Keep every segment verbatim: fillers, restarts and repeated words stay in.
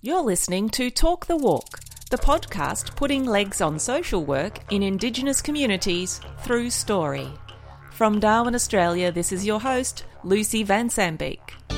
You're listening to Talk the Walk, the podcast putting legs on social work in Indigenous communities through story. From Darwin, Australia, this is your host, Lucy Van Sambeek.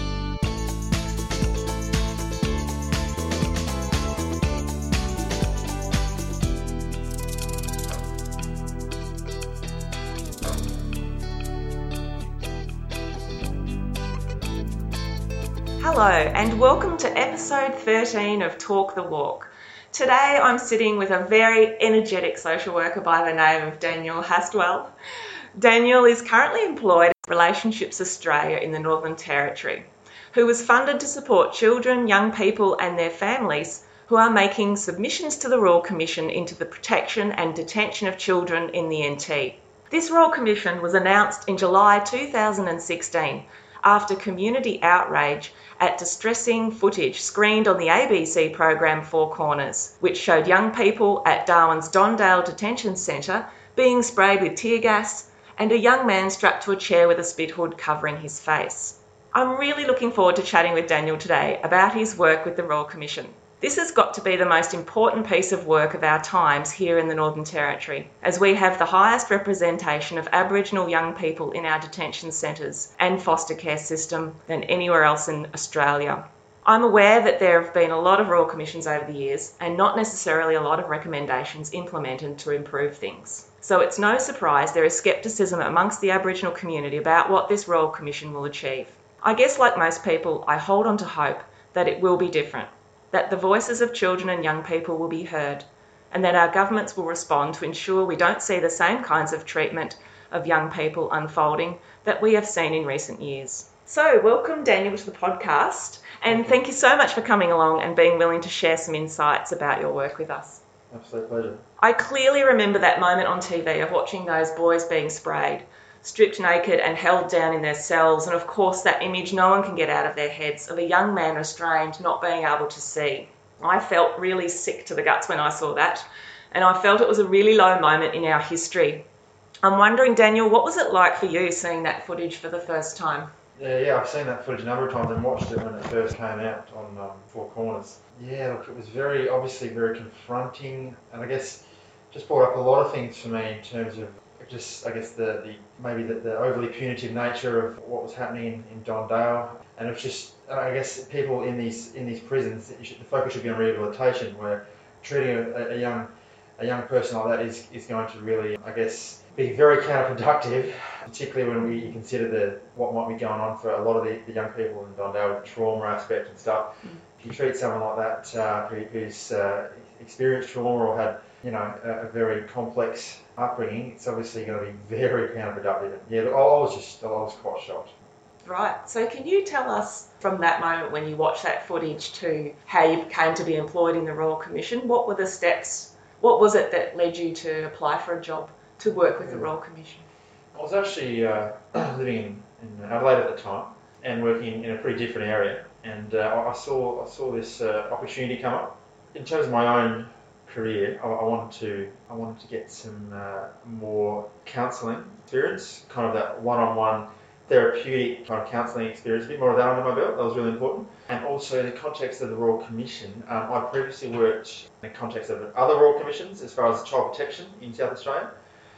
Hello and welcome to episode thirteen of Talk the Walk. Today I'm sitting with a very energetic social worker by the name of Daniel Hastwell. Daniel is currently employed at Relationships Australia in the Northern Territory, who was funded to support children, young people and their families who are making submissions to the Royal Commission into the protection and detention of children in the N T. This Royal Commission was announced in July two thousand sixteen after community outrage at distressing footage screened on the A B C program Four Corners, which showed young people at Darwin's Dondale Detention Centre being sprayed with tear gas and a young man strapped to a chair with a spit hood covering his face. I'm really looking forward to chatting with Daniel today about his work with the Royal Commission. This has got to be the most important piece of work of our times here in the Northern Territory, as we have the highest representation of Aboriginal young people in our detention centres and foster care system than anywhere else in Australia. I'm aware that there have been a lot of Royal Commissions over the years and not necessarily a lot of recommendations implemented to improve things. So it's no surprise there is scepticism amongst the Aboriginal community about what this Royal Commission will achieve. I guess like most people, I hold on to hope that it will be different, that the voices of children and young people will be heard, and that our governments will respond to ensure we don't see the same kinds of treatment of young people unfolding that we have seen in recent years. So, welcome Daniel to the podcast, and thank you so much for coming along and being willing to share some insights about your work with us. Absolute pleasure. I clearly remember that moment on T V of watching those boys being sprayed, stripped naked and held down in their cells, and of course that image no one can get out of their heads of a young man restrained, not being able to see. I felt really sick to the guts when I saw that, and I felt it was a really low moment in our history. I'm wondering, Daniel, what was it like for you seeing that footage for the first time? Yeah, yeah, I've seen that footage a number of times and watched it when it first came out on um, Four Corners. Yeah, look, it was very, obviously very confronting, and I guess just brought up a lot of things for me in terms of just, I guess, the, the maybe the, the overly punitive nature of what was happening in, in Dondale, and it's just, I guess, people in these in these prisons, should, the focus should be on rehabilitation, where treating a, a young a young person like that is, is going to really, I guess, be very counterproductive, particularly when we consider the what might be going on for a lot of the, the young people in Dondale with the trauma aspect and stuff. Mm. If you treat someone like that uh, who, who's uh, experienced trauma or had, you know, a, a very complex upbringing, it's obviously going to be very counterproductive. Yeah, I was just, I was quite shocked. Right. So can you tell us from that moment when you watched that footage to how you came to be employed in the Royal Commission, what were the steps, what was it that led you to apply for a job to work with the Royal Commission? I was actually uh, living in, in Adelaide at the time and working in a pretty different area, and uh, I saw I saw this uh, opportunity come up. In terms of my own career, I, I wanted to I wanted to get some uh, more counselling experience, kind of that one-on-one therapeutic kind of counselling experience, a bit more of that under my belt. That was really important. And also in the context of the Royal Commission, um, I previously worked in the context of other Royal Commissions as far as child protection in South Australia.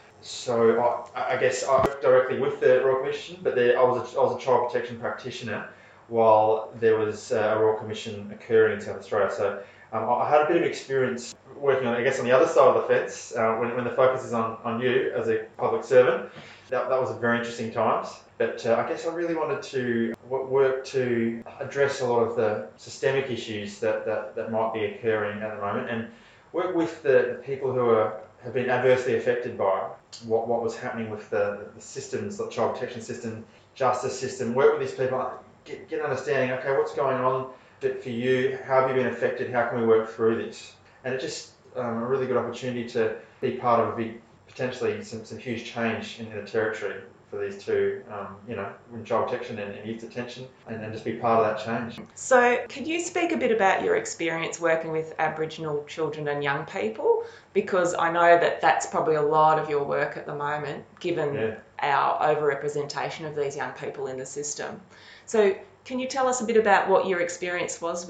So I, I guess I worked directly with the Royal Commission, but there, I was a, I was a child protection practitioner while there was uh, a Royal Commission occurring in South Australia. So um, I had a bit of experience working on, I guess, on the other side of the fence, uh, when, when the focus is on, on you as a public servant. That, that was very interesting times. But uh, I guess I really wanted to work to address a lot of the systemic issues that, that, that might be occurring at the moment, and work with the, the people who are have been adversely affected by what, what was happening with the, the systems, the child protection system, justice system, work with these people, get, get an understanding, okay, what's going on for you, how have you been affected, how can we work through this? And it's just um, a really good opportunity to be part of a big, potentially some, some huge change in the territory for these two, um, you know, in child protection and, and youth detention, and, and just be part of that change. So can you speak a bit about your experience working with Aboriginal children and young people? Because I know that that's probably a lot of your work at the moment, given yeah. our overrepresentation of these young people in the system. So can you tell us a bit about what your experience was with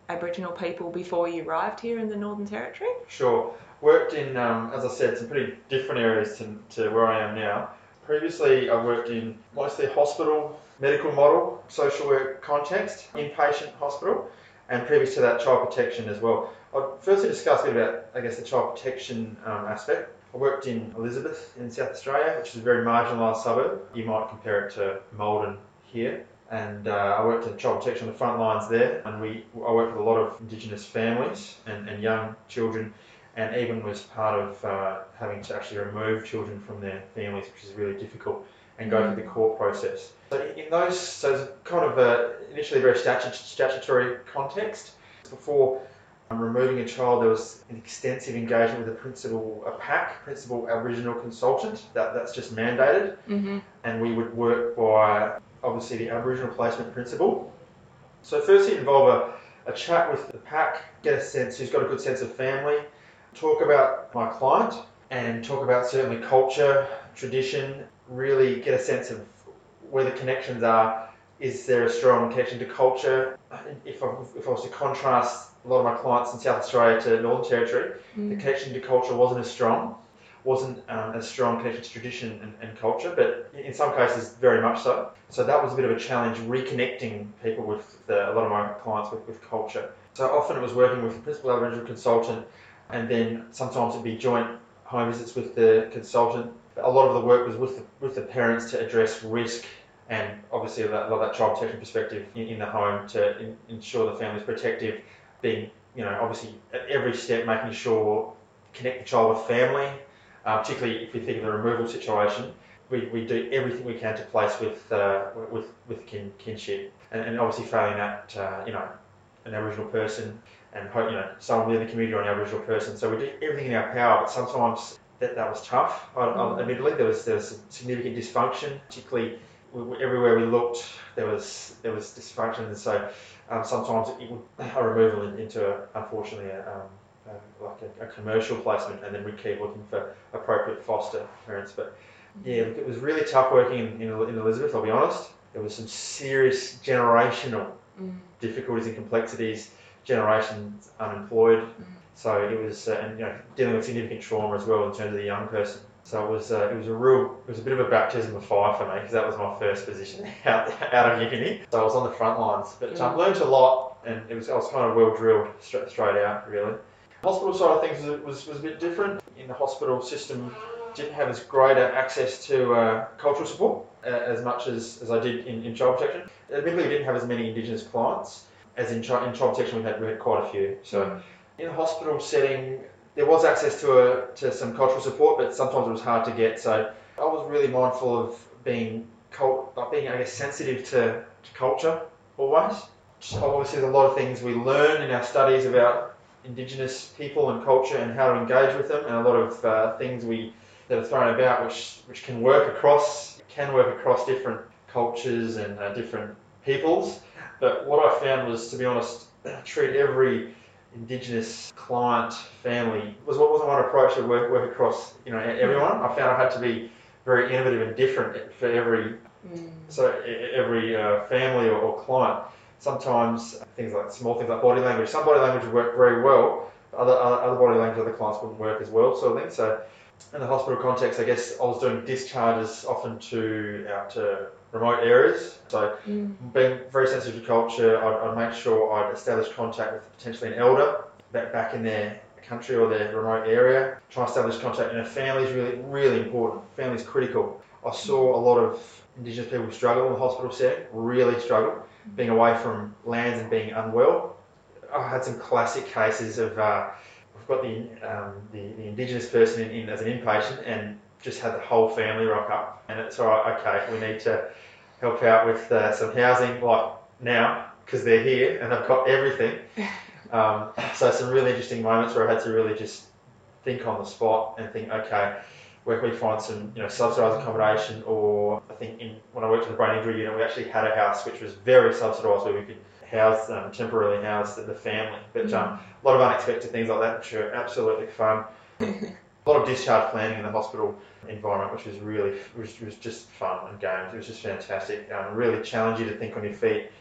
Aboriginal people before you arrived here in the Northern Territory? Sure. Worked in, um, as I said, some pretty different areas to, to where I am now. Previously, I worked in mostly hospital, medical model, social work context, inpatient hospital, and previous to that, child protection as well. I'll firstly discuss a bit about, I guess, the child protection um, aspect. I worked in Elizabeth in South Australia, which is a very marginalised suburb. You might compare it to Malden here. And uh, I worked in child protection on the front lines there, and we I worked with a lot of Indigenous families and, and young children, and even was part of uh, having to actually remove children from their families, which is really difficult, and go through the court process. So in those, so it's kind of a, initially a very statu- statutory context. Before um, removing a child, there was an extensive engagement with the principal, a P A C, Principal Aboriginal Consultant. That, that's just mandated, Mm-hmm. and we would work by obviously the Aboriginal Placement Principal. So firstly involve a, a chat with the P A C, get a sense who's got a good sense of family, talk about my client, and talk about certainly culture, tradition, really get a sense of where the connections are. Is there a strong connection to culture? If I, if I was to contrast a lot of my clients in South Australia to Northern Territory, Mm. the connection to culture wasn't as strong, wasn't um, as strong connection to tradition and, and culture, but in some cases very much so. So that was a bit of a challenge, reconnecting people with the, a lot of my clients with, with culture. So often it was working with the Principal Aboriginal Consultant, and then sometimes it'd be joint home visits with the consultant. A lot of the work was with the, with the parents to address risk, and obviously a lot of that child protection perspective in, in the home to in, ensure the family's protective, being, you know, obviously at every step making sure connect the child with family, uh, particularly if we think of the removal situation. We, we do everything we can to place with uh, with with kin, kinship, and, and obviously failing that, uh, you know, an Aboriginal person, and hope, you know, someone within the community or an Aboriginal person. So we do everything in our power, but sometimes that, that was tough. I, I, admittedly, there was there was significant dysfunction, particularly we, everywhere we looked, there was there was dysfunction, and so um, sometimes it would a removal in, into a, unfortunately a, um, a, like a, a commercial placement, and then we keep looking for appropriate foster parents. But yeah, it was really tough working in, in, in Elizabeth. I'll be honest. There was some serious generational Mm. difficulties and complexities, generations unemployed. Mm. So it was, uh, and you know, dealing with significant trauma as well in terms of the young person. So it was, uh, it was a real, it was a bit of a baptism of fire for me, because that was my first position out, out of uni. So I was on the front lines, but I um, learned a lot, and it was, I was kind of well drilled straight, straight out, really. The hospital side of things was, was, was a bit different. In the hospital system, didn't have as greater access to uh, cultural support uh, as much as, as I did in, in child protection. Admittedly, we didn't have as many Indigenous clients as in, chi- in child protection. We had we had quite a few. So mm. in the hospital setting, there was access to a to some cultural support, but sometimes it was hard to get. So I was really mindful of being cult, like being I guess sensitive to, to culture always. Obviously, there's a lot of things we learn in our studies about Indigenous people and culture and how to engage with them, and a lot of uh, things we that are thrown about which which can work across can work across different cultures and uh, different peoples. But what I found was, to be honest, treat every Indigenous client family was what wasn't one approach to work work across, you know, everyone. I found I had to be very innovative and different for every mm. so every uh, family or, or client. Sometimes things like small things like body language. Some body language would work very well. Other other, other body language of the clients wouldn't work as well, sort of thing. So in the hospital context, I guess I was doing discharges often to out to remote areas. So mm. being very sensitive to culture, I'd, I'd make sure I'd establish contact with potentially an elder back back in their country or their remote area. Try to establish contact. You know, family is really really important. Family is critical. I saw a lot of Indigenous people struggle in the hospital setting, really struggle, being away from lands and being unwell. I had some classic cases of uh, we've got the, um, the the Indigenous person in, in as an inpatient and just had the whole family rock up, and it's all right. Okay, we need to help out with uh, some housing like now because they're here and they've got everything. Um, so some really interesting moments where I had to really just think on the spot and think, okay, where can we find some, you know, subsidised accommodation? Or I think in, when I worked in the brain injury unit, we actually had a house which was very subsidised where we could house, um, temporarily house the, the family. But um, a lot of unexpected things like that, which are absolutely fun. A lot of discharge planning in the hospital environment, which was really, was, was just fun and games. It was just fantastic. Um, really challenge you to think on your feet.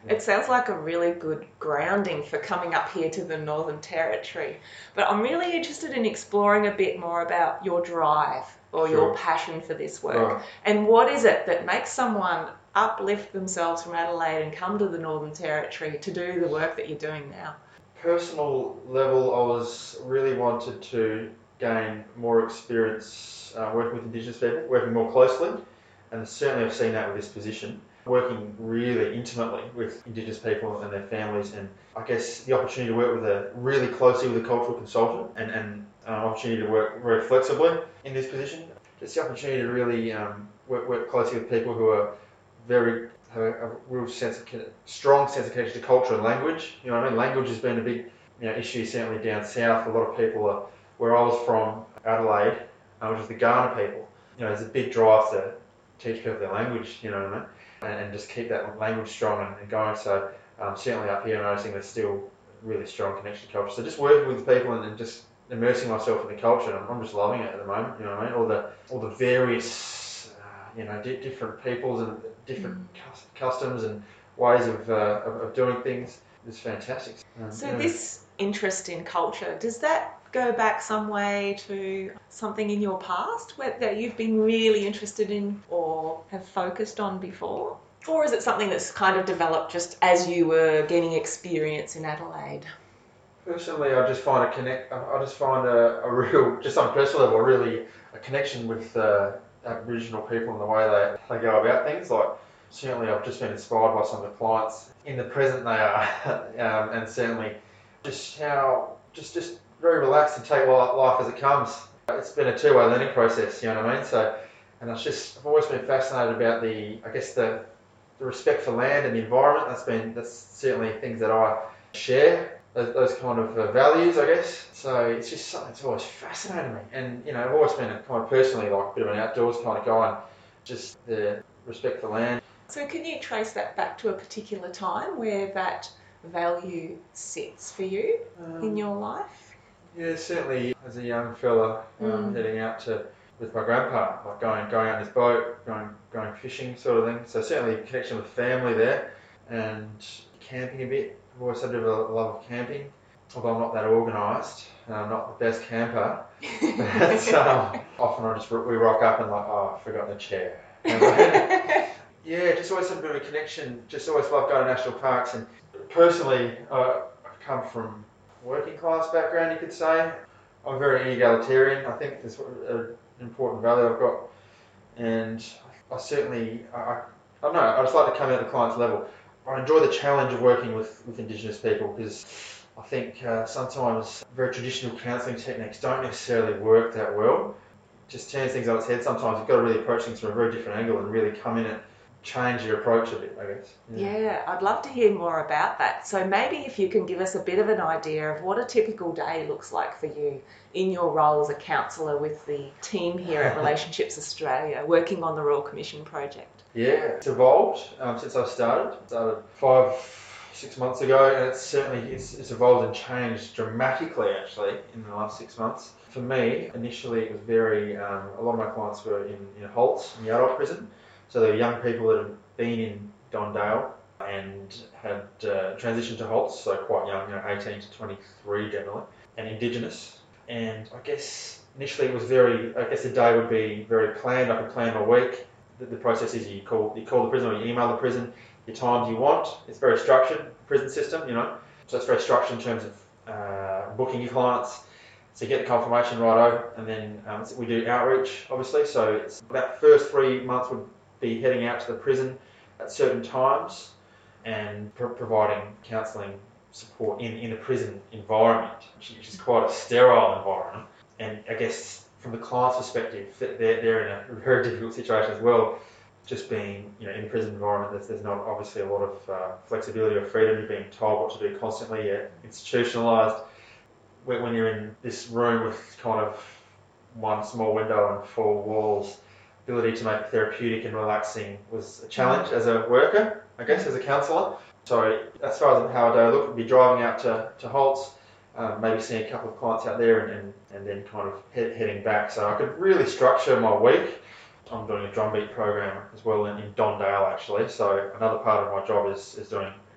It sounds like a really good grounding for coming up here to the Northern Territory. But I'm really interested in exploring a bit more about your drive or Sure. your passion for this work. Right. And what is it that makes someone uplift themselves from Adelaide and come to the Northern Territory to do the work that you're doing now? Personal level, I was really wanted to gain more experience uh, working with Indigenous people, working more closely, and certainly I've seen that with this position, working really intimately with Indigenous people and their families, and I guess the opportunity to work with a really closely with a cultural consultant, and, and an opportunity to work very flexibly in this position. Just the opportunity to really um, work, work closely with people who are very have a, a real sense of strong sense of connection to culture and language. You know what I mean? Language has been a big you know issue certainly down south. A lot of people are where I was from, Adelaide, uh, which is the Kaurna people. You know, there's a big drive to teach people their language. You know what I mean? And, and just keep that language strong and, and going. So um, certainly up here, I'm noticing there's still really strong connection to culture. So just working with people and, and just immersing myself in the culture, I'm, I'm just loving it at the moment. You know what I mean? All the all the various you know, di- different peoples and different mm. cus- customs and ways of, uh, of of doing things is fantastic. Um, so yeah. This interest in culture, does that go back some way to something in your past where, that you've been really interested in or have focused on before? Or is it something that's kind of developed just as you were gaining experience in Adelaide? Personally, I just find a connect. I just find a, a real, just on a personal level, really a connection with uh, Aboriginal people and the way they, they go about things. Like certainly, I've just been inspired by some of the clients in the present they are, um, and certainly just how just just very relaxed and take life as it comes. It's been a two-way learning process. You know what I mean? So, and it's just I've always been fascinated about the I guess the the respect for land and the environment. That's been that's certainly things that I share. Those, those kind of uh, values, I guess. So it's just something that's always fascinated me. And, you know, I've always been a kind of personally like a bit of an outdoors kind of guy, and just the respect for land. So can you trace that back to a particular time where that value sits for you um, in your life? Yeah, certainly as a young fella um, mm. heading out to with my grandpa, like going going out in his boat, going going fishing sort of thing. So certainly connection with family there, and camping a bit. I've always had a bit of a love of camping, although I'm not that organised. I'm not the best camper. But um, often I just we rock up and like, oh, I've forgotten a chair. Yeah, just always had a bit of a connection. Just always loved going to national parks. And personally, uh, I've come from a working class background, you could say. I'm very egalitarian. I think there's an important value I've got, and I certainly I, I don't know. I just like to come at the client's level. I enjoy the challenge of working with, with Indigenous people because I think uh, sometimes very traditional counselling techniques don't necessarily work that well. It just turns things on its head. Sometimes you've got to really approach things from a very different angle and really come in and change your approach a bit, I guess. Yeah. yeah, I'd love to hear more about that. So maybe if you can give us a bit of an idea of what a typical day looks like for you in your role as a counsellor with the team here at Relationships Australia, working on the Royal Commission project. Yeah, it's evolved um, since I've started. Started five, six months ago, and it's certainly it's, it's evolved and changed dramatically actually in the last six months. For me, initially it was very. Um, a lot of my clients were in, in Holtz, in the adult prison, so they were young people that had been in Dondale and had uh, transitioned to Holtz, so quite young, you know, eighteen to twenty-three generally, and Indigenous. And I guess initially it was very. I guess the day would be very planned. I could plan my week. The, the process is you call you call the prison or you email the prison your times you want. It's very structured, prison system, you know. So it's very structured in terms of uh, booking your clients. So you get the confirmation righto, and then um, we do outreach, obviously. So it's that first three months would be heading out to the prison at certain times and pro- providing counselling support in, in the prison environment, which is quite a sterile environment. And I guess from the client's perspective, they're, they're in a very difficult situation as well. Just being, you know, in the prison environment, there's, there's not obviously a lot of uh, flexibility or freedom. You're being told what to do constantly. You're institutionalised. When, when you're in this room with kind of one small window and four walls, ability to make it therapeutic and relaxing was a challenge as a worker, I guess, as a counsellor. So as far as how a day looked, would be driving out to, to Holtz, um, maybe seeing a couple of clients out there and, and, and then kind of head, heading back. So I could really structure my week. I'm doing a drumbeat program as well in, in Dondale actually. So another part of my job is, is doing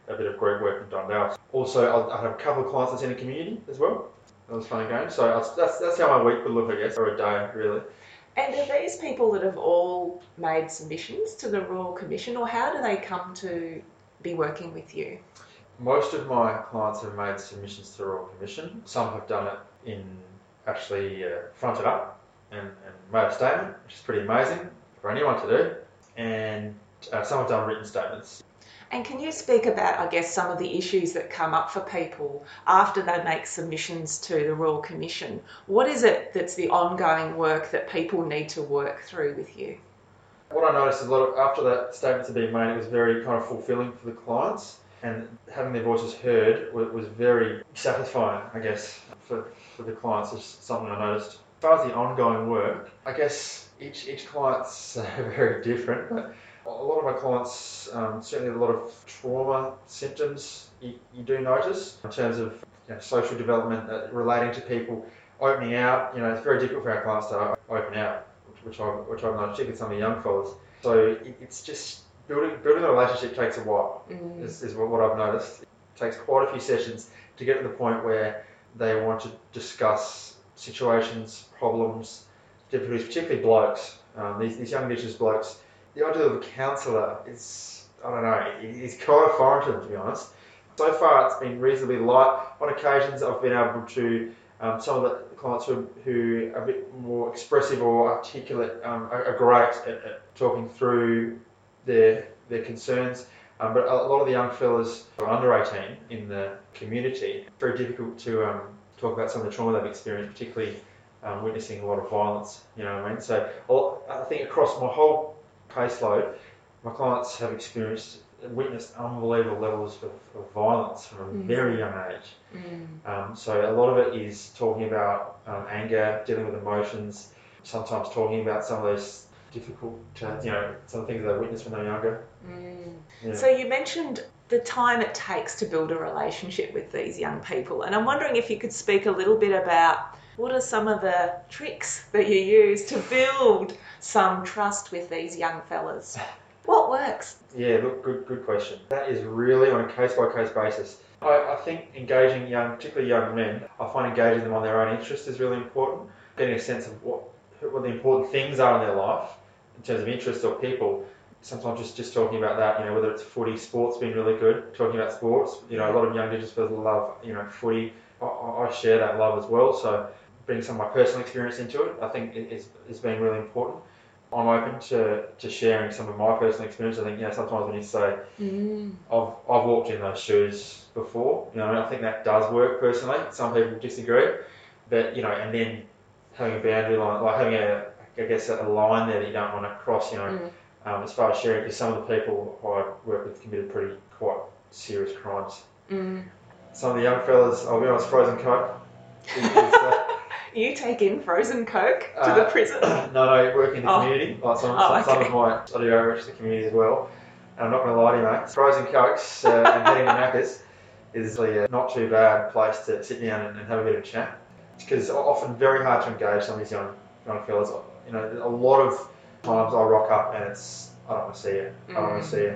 a bit of group work in Dundalk. Also, I have a couple of clients that's in the community as well. That was fun and games. So that's, that's how my week would look, I guess, or a day, really. And are these people that have all made submissions to the Royal Commission, or how do they come to be working with you? Most of my clients have made submissions to the Royal Commission. Some have done it in actually uh, fronted up and, and made a statement, which is pretty amazing for anyone to do. And uh, some have done written statements. And can you speak about, I guess, some of the issues that come up for people after they make submissions to the Royal Commission? What is it that's the ongoing work that people need to work through with you? What I noticed is a lot of, after that statements had been made, it was very kind of fulfilling for the clients, and having their voices heard was, was very satisfying, I guess, for, for the clients. It's something I noticed. As far as the ongoing work, I guess each each client's uh, very different, but a lot of my clients, um, certainly a lot of trauma symptoms you, you do notice in terms of you know, social development, uh, relating to people, opening out. You know, it's very difficult for our clients to open out, which, which, I, which I've noticed, particularly some of the young fellas. So it, it's just building building a relationship takes a while, mm. is, is what, what I've noticed. It takes quite a few sessions to get to the point where they want to discuss situations, problems, difficulties, particularly blokes. Um, these, these young Indigenous blokes, the idea of a counsellor is, I don't know, it's kind of foreign to them, to be honest. So far it's been reasonably light. On occasions I've been able to, um, some of the clients who, who are a bit more expressive or articulate um, are, are great at, at talking through their their concerns. Um, but a lot of the young fellas who are under eighteen in the community, it's very difficult to um, talk about some of the trauma they've experienced, particularly um, witnessing a lot of violence, you know what I mean? So I think across my whole caseload, my clients have experienced, witnessed unbelievable levels of, of violence from a mm. very young age. Mm. Um, so a lot of it is talking about um, anger, dealing with emotions, sometimes talking about some of those difficult, uh, you know, some of the things they witnessed when they were younger. Mm. Yeah. So you mentioned the time it takes to build a relationship with these young people, and I'm wondering if you could speak a little bit about what are some of the tricks that you use to build some trust with these young fellas? What works? Yeah, look, good good question. That is really on a case-by-case basis. I, I think engaging young, particularly young men, I find engaging them on their own interest is really important. Getting a sense of what, what the important things are in their life in terms of interest or people. Sometimes just, just talking about that, you know, whether it's footy, sport's been really good, talking about sports. You know, a lot of young Indigenous people love, you know, footy. I, I share that love as well, so bringing some of my personal experience into it, I think is, is being really important. I'm open to, to sharing some of my personal experience. I think, you know, sometimes when you say, mm. I've, I've walked in those shoes before, you know, and I think that does work personally. Some people disagree, but, you know, and then having a boundary line, like having a, I guess, a line there that you don't want to cross, you know, mm. um, as far as sharing, because some of the people I work with committed pretty, quite serious crimes. Mm. Some of the young fellas, I'll be honest, frozen coke. Is, is, uh, You take in frozen coke to uh, the prison? No, no, I work in the oh. community. Like some, oh, some, okay. some of my, I do outreach to the community as well. And I'm not going to lie to you, mate. Frozen cokes uh, and heading to Macca's is a not too bad place to sit down and, and have a bit of chat. Because often very hard to engage some of these young, young fellas. You know, a lot of times I rock up and it's, I don't want to see you. I don't mm. want to see you.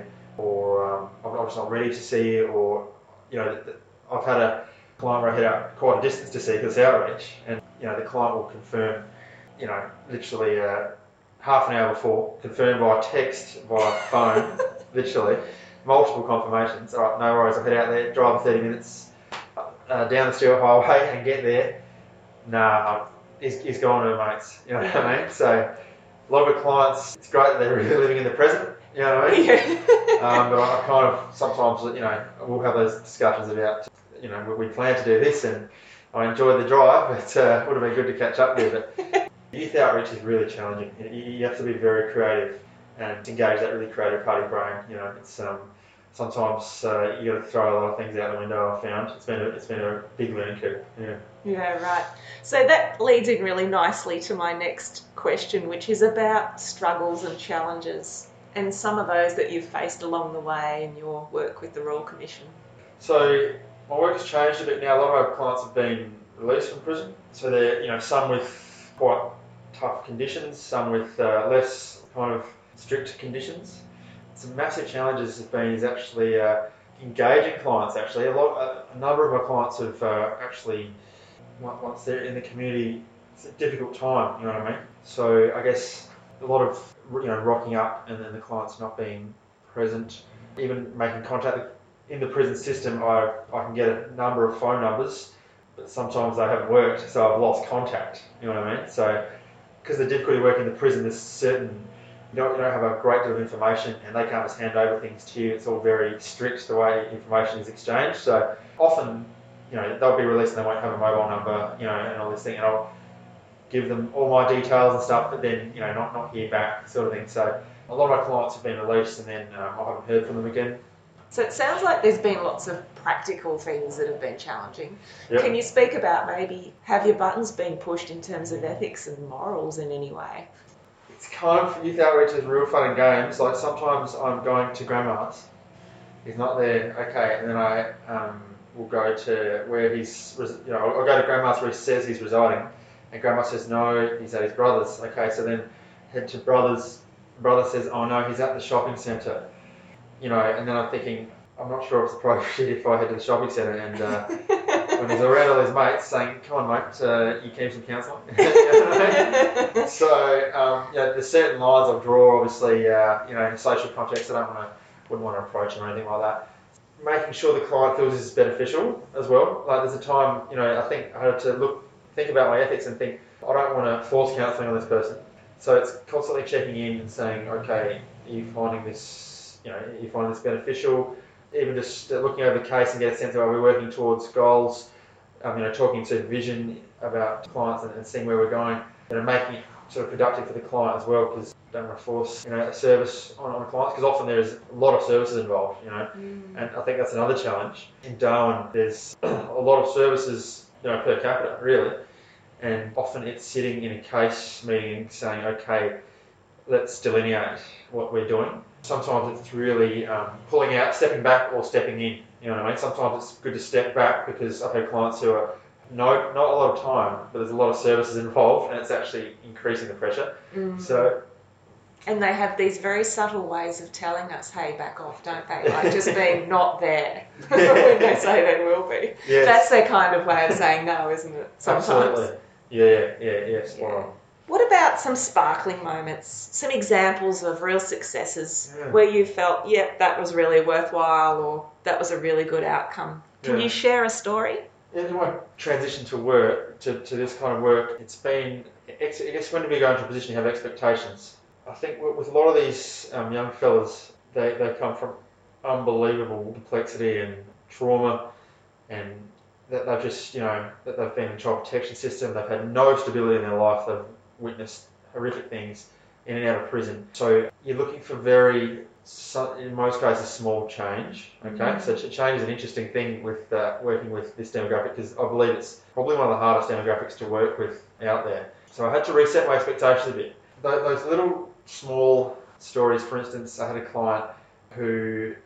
Or um, I'm just not ready to see you. Or, you know, I've had a client where I head out quite a distance to see because it's outreach. And, you know, the client will confirm, you know, literally uh, half an hour before, confirm by text, via phone, literally, multiple confirmations. All right, no worries, I'll head out there, drive thirty minutes uh, down the Stewart Highway and get there. Nah, he's, he's gone to mates, you know what I mean? So a lot of the clients, it's great that they're really living in the present, you know what I mean? Yeah. um, but I kind of, sometimes, you know, we'll have those discussions about, you know, we plan to do this and I enjoyed the drive, but uh, it would have been good to catch up with it. Youth outreach is really challenging. You have to be very creative and engage that really creative part of your brain. You know, it's um, sometimes uh, you got to throw a lot of things out the window. I've found it's been a, it's been a big learning curve. Yeah. Yeah, right. So that leads in really nicely to my next question, which is about struggles and challenges and some of those that you've faced along the way in your work with the Royal Commission. So my work has changed a bit now. A lot of our clients have been released from prison. So they're, you know, some with quite tough conditions, some with uh, less kind of strict conditions. Some massive challenges have been is actually uh, engaging clients actually. A lot, a, a number of my clients have uh, actually, once they're in the community, it's a difficult time, you know what I mean? So I guess a lot of, you know, rocking up and then the clients not being present, even making contact. In the prison system, I, I can get a number of phone numbers, but sometimes they haven't worked, so I've lost contact, you know what I mean? So, because the difficulty working in the prison, there's certain, you don't, you don't have a great deal of information and they can't just hand over things to you. It's all very strict the way information is exchanged. So often, you know, they'll be released and they won't have a mobile number, you know, and all this thing, and I'll give them all my details and stuff, but then, you know, not, not hear back, sort of thing. So a lot of my clients have been released and then um, I haven't heard from them again. So it sounds like there's been lots of practical things that have been challenging. Yep. Can you speak about maybe, have your buttons been pushed in terms of ethics and morals in any way? It's kind of, youth outreach is real fun and games. Like sometimes I'm going to grandma's, he's not there, okay, and then I um, will go to where he's, you know, I'll go to grandma's where he says he's residing, and grandma says no, he's at his brother's. Okay, so then head to brother's, brother says, oh no, he's at the shopping centre. You know, and then I'm thinking, I'm not sure if it's appropriate if I head to the shopping centre and uh, when he's around all his mates saying, come on mate, uh, you came some counselling. So, um, you know, there's certain lines I'll draw, obviously, uh, you know, in social context, I don't want to, wouldn't want to approach him or anything like that. Making sure the client feels this is beneficial as well. Like there's a time, you know, I think I had to look, think about my ethics and think, I don't want to force counselling on this person. So it's constantly checking in and saying, okay, are you finding this, you know, you find this beneficial, even just looking over the case and get a sense of are we working towards goals, um, you know, talking to vision about clients and, and seeing where we're going, you know, making it sort of productive for the client as well, because don't want to force, you know, a service on, on clients, because often there's a lot of services involved, you know, mm. and I think that's another challenge. In Darwin, there's a lot of services, you know, per capita, really, and often it's sitting in a case meeting saying, okay, let's delineate what we're doing. Sometimes it's really um, pulling out, stepping back or stepping in, you know what I mean? Sometimes it's good to step back because I've had clients who are no, not a lot of time, but there's a lot of services involved and it's actually increasing the pressure. Mm. So, and they have these very subtle ways of telling us, hey, back off, don't they? Like just being not there when they say they will be. Yes. That's their kind of way of saying no, isn't it? Sometimes. Absolutely. Yeah, yeah, yeah, yeah, spot yeah. on. What about some sparkling moments, some examples of real successes yeah. where you felt, yep, yeah, that was really worthwhile or that was a really good outcome? Can yeah. you share a story? Yeah, in my transition to work, to, to this kind of work, it's been, I guess when we go into a position you have expectations. I think with a lot of these um, young fellas, they, they come from unbelievable complexity and trauma, and that they've just, you know, that they've been in the child protection system, they've had no stability in their life, they've witnessed horrific things in and out of prison. So you're looking for very, in most cases, small change. Okay, mm-hmm. So change is an interesting thing with uh, working with this demographic, because I believe it's probably one of the hardest demographics to work with out there. So I had to reset my expectations a bit. Those little small stories, for instance, I had a client who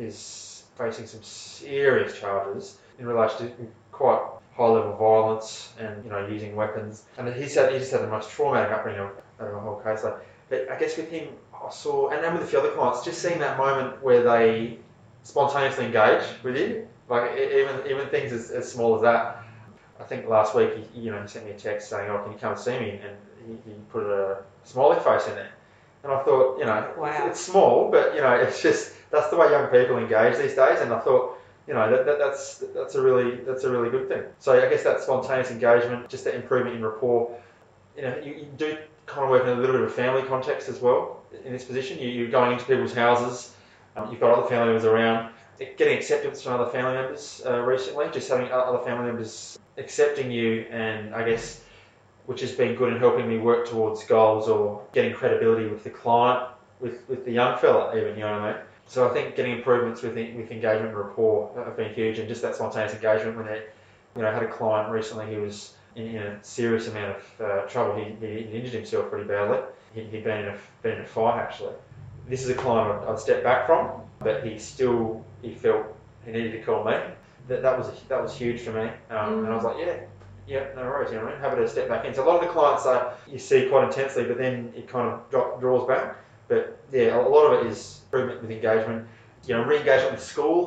is facing some serious charges in relation to quite high-level violence and, you know, using weapons. And he said he just had the most traumatic upbringing out of the whole case. Like, but I guess with him, I saw, and then with a few other clients, just seeing that moment where they spontaneously engage with you, like even even things as, as small as that. I think last week, he, you know, he sent me a text saying, "Oh, can you come and see me?" And he, he put a smiley face in there. And I thought, you know, wow. it's, it's small, but you know, it's just that's the way young people engage these days. And I thought, you know, that, that that's that's a really that's a really good thing. So I guess that spontaneous engagement, just that improvement in rapport. You know, you, you do kind of work in a little bit of a family context as well in this position. You, you're going into people's houses. Um, you've got other family members around. Getting acceptance from other family members uh, recently, just having other family members accepting you, and I guess which has been good in helping me work towards goals or getting credibility with the client, with, with the young fella even, you know what I mean? So I think getting improvements with with engagement and rapport have been huge, and just that spontaneous engagement when they, you know, I had a client recently who was in, in a serious amount of uh, trouble. He, he injured himself pretty badly. He, he'd been in, a, been in a fight actually. This is a client I'd, I'd stepped back from, but he still, he felt he needed to call me. That, that was a, that was huge for me, um, mm. and I was like, yeah, yeah, no worries, you know what I mean? Happy to step back in. So a lot of the clients uh, you see quite intensely, but then it kind of drop, draws back. But yeah, a lot of it is improvement with engagement, you know, re-engagement with school. You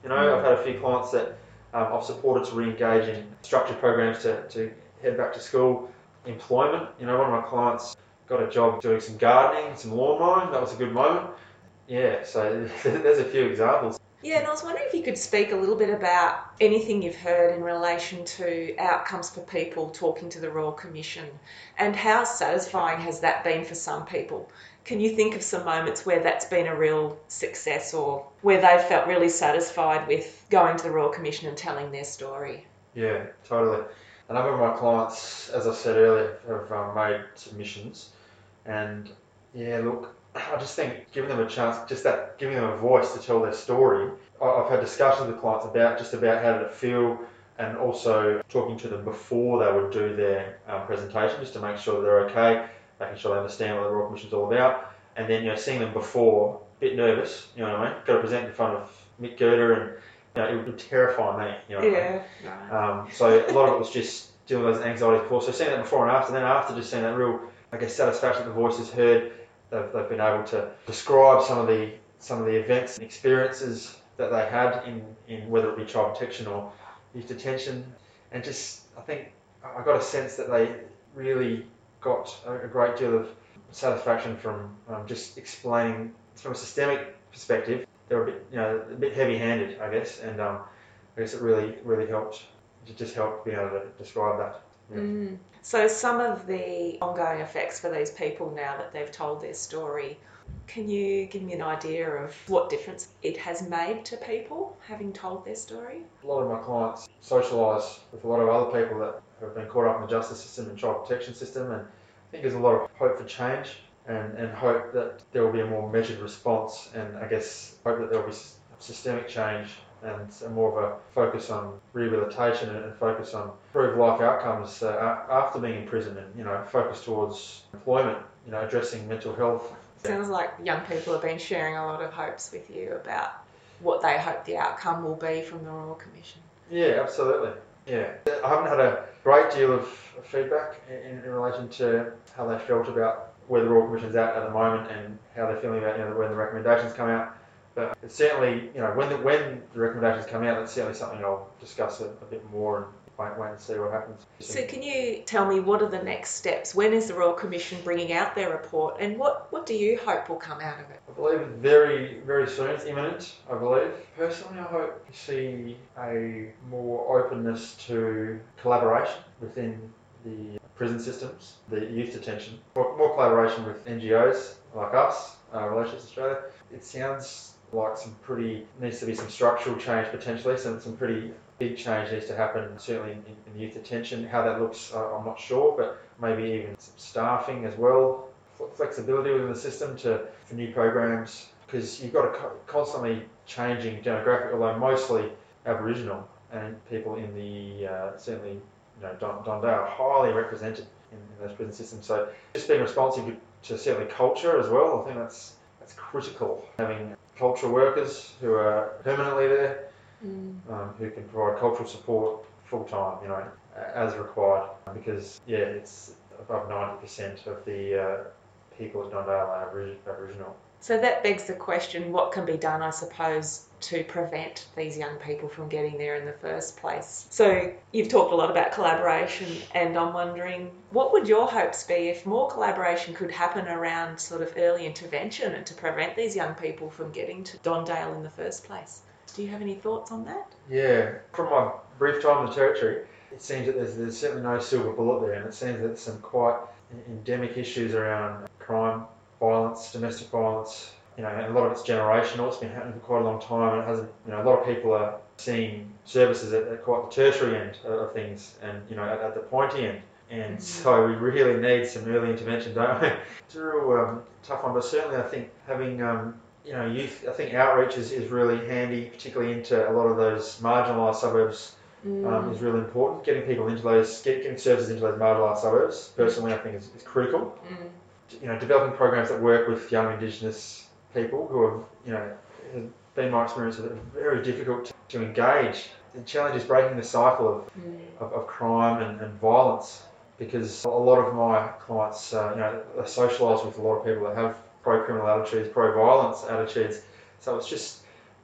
You know, I've had a few clients that um, I've supported to re-engage in structured programs to, to head back to school, employment. You know, one of my clients got a job doing some gardening, some lawn mowing. That was a good moment. Yeah, so there's a few examples. Yeah, and I was wondering if you could speak a little bit about anything you've heard in relation to outcomes for people talking to the Royal Commission, and how satisfying has that been for some people? Can you think of some moments where that's been a real success, or where they've felt really satisfied with going to the Royal Commission and telling their story? Yeah, totally. A number of my clients, as I said earlier, have um, made submissions, and yeah, look, I just think giving them a chance, just that, giving them a voice to tell their story. I've had discussions with clients about just about how did it feel, and also talking to them before they would do their um, presentation, just to make sure that they're okay, making sure they understand what the Royal Commission's all about, and then you know seeing them before, a bit nervous, you know what I mean? Got to present in front of Mick Girder, and you know, it would terrify me, you know what Yeah, I mean? right. Um, so a lot of it was just dealing with those anxieties before. So seeing that before and after, then after just seeing that real, I guess, satisfaction that the voice is heard. They've, they've been able to describe some of the some of the events and experiences that they had in, in whether it be child protection or youth detention, and just I think I got a sense that they really got a, a great deal of satisfaction from um, just explaining from a systemic perspective. They're a bit you know a bit heavy-handed, I guess, and um, I guess it really really helped. It just helped being able to describe that. Yeah. Mm. So some of the ongoing effects for these people now that they've told their story, can you give me an idea of what difference it has made to people having told their story? A lot of my clients socialise with a lot of other people that have been caught up in the justice system and child protection system, and I think there's a lot of hope for change and, and hope that there will be a more measured response, and I guess hope that there will be systemic change and more of a focus on rehabilitation and focus on improved life outcomes uh, after being in prison, and you know focus towards employment, you know addressing mental health. Sounds like young people have been sharing a lot of hopes with you about what they hope the outcome will be from the Royal Commission. Yeah, absolutely. Yeah, I haven't had a great deal of feedback in, in relation to how they felt about where the Royal Commission's at at the moment and how they're feeling about you know when the recommendations come out. But it's certainly, you know, when the, when the recommendations come out, that's certainly something I'll discuss a, a bit more and wait, wait and see what happens. So can you tell me what are the next steps? When is the Royal Commission bringing out their report, and what, what do you hope will come out of it? I believe very, very soon. It's imminent, I believe. Personally, I hope to see a more openness to collaboration within the prison systems, the youth detention, more, more collaboration with N G Os like us, uh, Relationships Australia. It sounds like some pretty, needs to be some structural change potentially, some, some pretty big change needs to happen, certainly in, in youth detention. How that looks, uh, I'm not sure, but maybe even some staffing as well, flexibility within the system to for new programs, because you've got a co- constantly changing demographic, although mostly Aboriginal, and people in the, uh, certainly, you know, Don, Don Dale are highly represented in, in those prison systems. So just being responsive to certainly culture as well, I think that's that's critical. Having cultural workers who are permanently there, mm. um, who can provide cultural support full time, you know, as required. Because yeah, it's above ninety percent of the uh, people at Don Dale are Aboriginal. So that begs the question: what can be done, I suppose, to prevent these young people from getting there in the first place? So you've talked a lot about collaboration, and I'm wondering, what would your hopes be if more collaboration could happen around sort of early intervention and to prevent these young people from getting to Don Dale in the first place? Do you have any thoughts on that? Yeah, from my brief time in the Territory, it seems that there's, there's certainly no silver bullet there, and it seems that there's some quite endemic issues around crime, violence, domestic violence, you know, and a lot of it's generational. It's been happening for quite a long time, and it hasn't, you know, a lot of people are seeing services at, at quite the tertiary end of things, and, you know, at, at the pointy end. And mm-hmm. so we really need some early intervention, don't we? It's a real um, tough one, but certainly I think having, um, you know, youth, I think outreach is, is really handy, particularly into a lot of those marginalised suburbs. Mm. Um, is really important. Getting people into those, get, getting services into those marginalised suburbs, personally, I think is, is critical. Mm. You know, developing programs that work with young Indigenous people who have, you know, has been my experience, that are very difficult to, to engage. The challenge is breaking the cycle of mm. of, of crime and, and violence, because a lot of my clients, uh, you know, are socialised with a lot of people that have pro-criminal attitudes, pro-violence attitudes. So it's just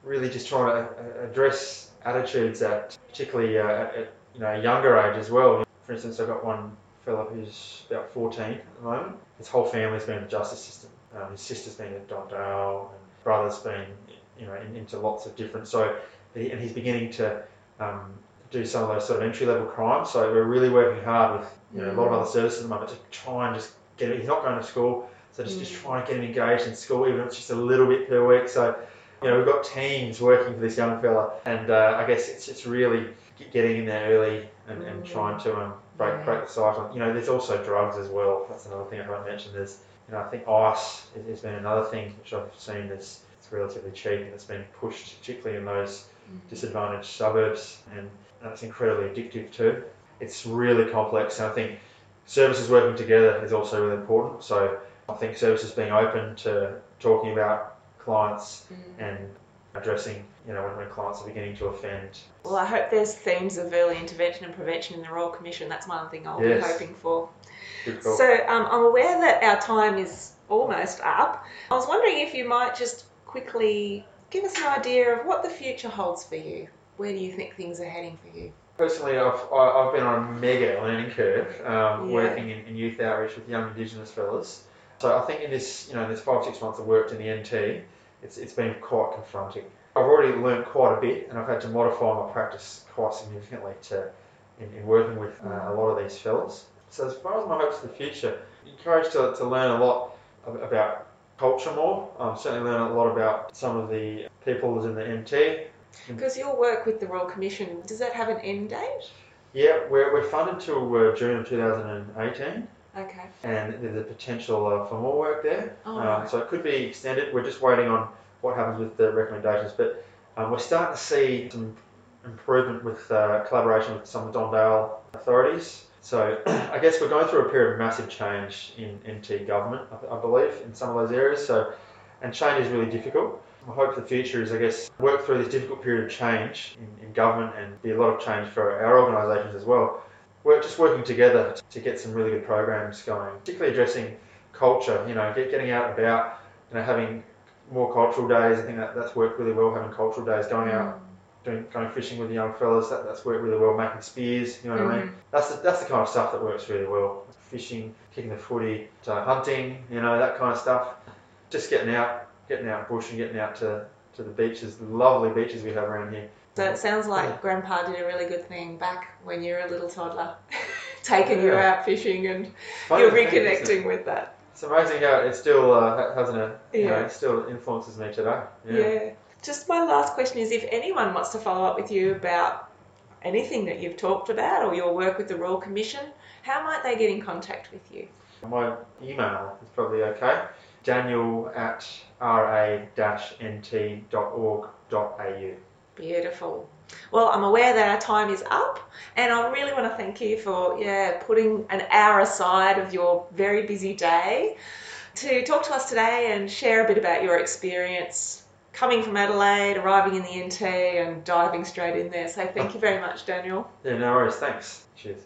really just trying to uh, address attitudes at particularly uh, at, at you know a younger age as well. For instance, I've got one fella who's about fourteen at the moment. His whole family's been in the justice system. Um, his sister's been at Don Dale, and brother's been you know in, into lots of different. So he, and he's beginning to um, do some of those sort of entry level crimes. So we're really working hard with you know a lot of other services at the moment to try and just get him. He's not going to school, so just, mm. just trying to get him engaged in school, even if it's just a little bit per week. So you know we've got teams working for this young fella, and uh, I guess it's it's really getting in there early and, mm. and trying to um, break yeah. break the cycle. You know, there's also drugs as well. That's another thing I haven't mentioned. There's you know I think ice has been another thing which I've seen that's it's relatively cheap and it's been pushed particularly in those mm. disadvantaged suburbs, and that's incredibly addictive too. It's really complex, and I think services working together is also really important. So I think services being open to talking about clients mm. and addressing, you know, when, when clients are beginning to offend. Well, I hope there's themes of early intervention and prevention in the Royal Commission. That's one thing I'll yes. be hoping for. Good call. So um, I'm aware that our time is almost up. I was wondering if you might just quickly give us an idea of what the future holds for you. Where do you think things are heading for you? Personally, I've I've been on a mega learning curve, um, yeah. working in, in youth outreach with young Indigenous fellas. So I think in this, you know, this five six months I've worked in the N T, it's it's been quite confronting. I've already learned quite a bit, and I've had to modify my practice quite significantly to in, in working with uh, a lot of these fellas. So as far as my hopes for the future, I'm encouraged to to learn a lot about culture more. I'm certainly learning a lot about some of the people in the N T. Because your work with the Royal Commission, does that have an end date? Yeah, we're, we're funded till uh, June of two thousand eighteen. Okay. And there's a potential uh, for more work there. Oh, um, right. So it could be extended. We're just waiting on what happens with the recommendations. But um, we're starting to see some improvement with uh, collaboration with some Don Dale authorities. So I guess we're going through a period of massive change in N T government, I, I believe, in some of those areas. So, and change is really difficult. My hope for the future is, I guess, work through this difficult period of change in, in government and be a lot of change for our organisations as well. We're just working together to get some really good programs going, particularly addressing culture, you know, get, getting out and about, you know, having more cultural days. I think that, that's worked really well, having cultural days, going out, doing going fishing with the young fellas, that, that's worked really well, making spears, you know what mm-hmm. I mean? That's the, that's the kind of stuff that works really well. Fishing, kicking the footy, to hunting, you know, that kind of stuff. Just getting out. Getting out bush and getting out to, to the beaches, the lovely beaches we have around here. So it sounds like yeah. Grandpa did a really good thing back when you were a little toddler, taking yeah. you out fishing, and Funny you're reconnecting thing, with that. It's amazing how it still uh, hasn't a, you yeah. know, it still influences me today. Yeah. yeah. Just my last question is, if anyone wants to follow up with you about anything that you've talked about or your work with the Royal Commission, how might they get in contact with you? My email is probably okay. Daniel at r a dash n t dot org dot a u. Beautiful. Well, I'm aware that our time is up, and I really want to thank you for yeah putting an hour aside of your very busy day to talk to us today and share a bit about your experience coming from Adelaide, arriving in the N T and diving straight in there. So thank you very much, Daniel. Yeah, no worries. Thanks. Cheers.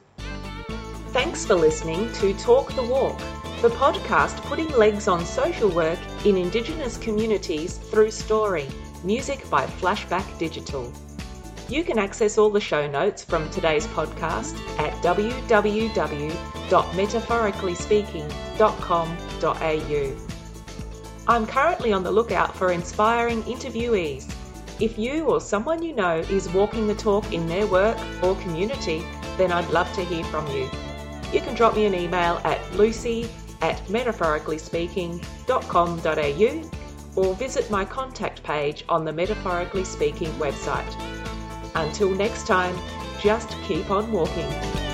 Thanks for listening to Talk the Walk, the podcast putting legs on social work in Indigenous communities through story. Music by Flashback Digital. You can access all the show notes from today's podcast at w w w dot metaphorically speaking dot com dot a u. I'm currently on the lookout for inspiring interviewees. If you or someone you know is walking the talk in their work or community, then I'd love to hear from you. You can drop me an email at lucy at metaphorically speaking dot com dot a u or visit my contact page on the Metaphorically Speaking website. Until next time, just keep on walking.